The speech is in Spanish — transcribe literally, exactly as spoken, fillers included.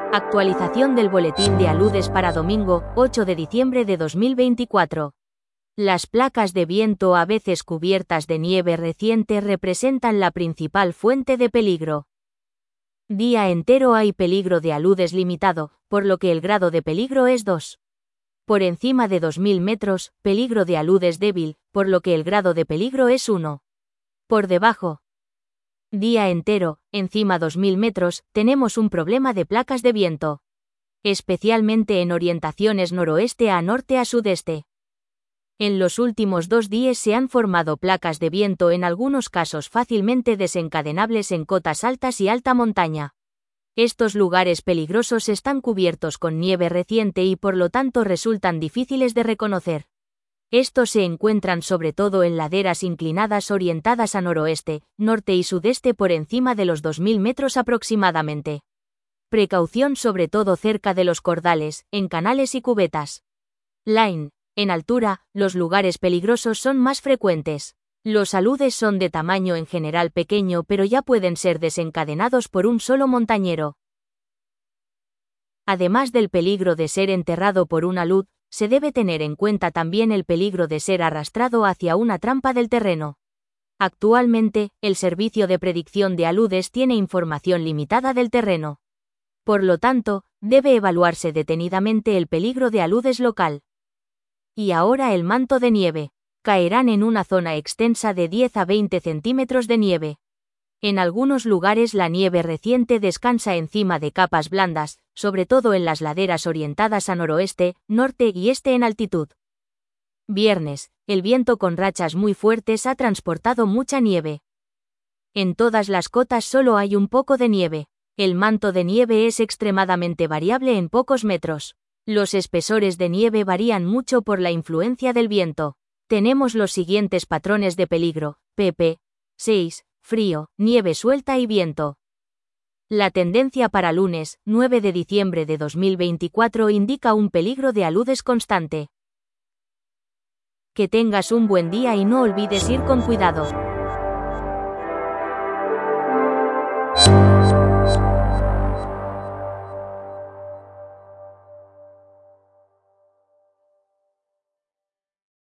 Actualización del boletín de aludes para domingo, ocho de diciembre de dos mil veinticuatro. Las placas de viento a veces cubiertas de nieve reciente representan la principal fuente de peligro. Día entero hay peligro de aludes limitado, por lo que el grado de peligro es dos. Por encima de dos mil metros, peligro de aludes débil, por lo que el grado de peligro es uno. Por debajo. Día entero, encima dos mil metros, tenemos un problema de placas de viento. Especialmente en orientaciones noroeste a norte a sudeste. En los últimos dos días se han formado placas de viento en algunos casos fácilmente desencadenables en cotas altas y alta montaña. Estos lugares peligrosos están cubiertos con nieve reciente y por lo tanto resultan difíciles de reconocer. Estos se encuentran sobre todo en laderas inclinadas orientadas a noroeste, norte y sudeste por encima de los dos mil metros aproximadamente. Precaución sobre todo cerca de los cordales, en canales y cubetas. Line. En altura, los lugares peligrosos son más frecuentes. Los aludes son de tamaño en general pequeño pero ya pueden ser desencadenados por un solo montañero. Además del peligro de ser enterrado por un alud, se debe tener en cuenta también el peligro de ser arrastrado hacia una trampa del terreno. Actualmente, el Servicio de Predicción de Aludes tiene información limitada del terreno. Por lo tanto, debe evaluarse detenidamente el peligro de aludes local. Y ahora el manto de nieve. Caerán en una zona extensa de diez a veinte centímetros de nieve. En algunos lugares la nieve reciente descansa encima de capas blandas, sobre todo en las laderas orientadas a noroeste, norte y este en altitud. Viernes, el viento con rachas muy fuertes ha transportado mucha nieve. En todas las cotas solo hay un poco de nieve. El manto de nieve es extremadamente variable en pocos metros. Los espesores de nieve varían mucho por la influencia del viento. Tenemos los siguientes patrones de peligro: P P seis, frío, nieve suelta y viento. La tendencia para lunes, nueve de diciembre de dos mil veinticuatro indica un peligro de aludes constante. Que tengas un buen día y no olvides ir con cuidado.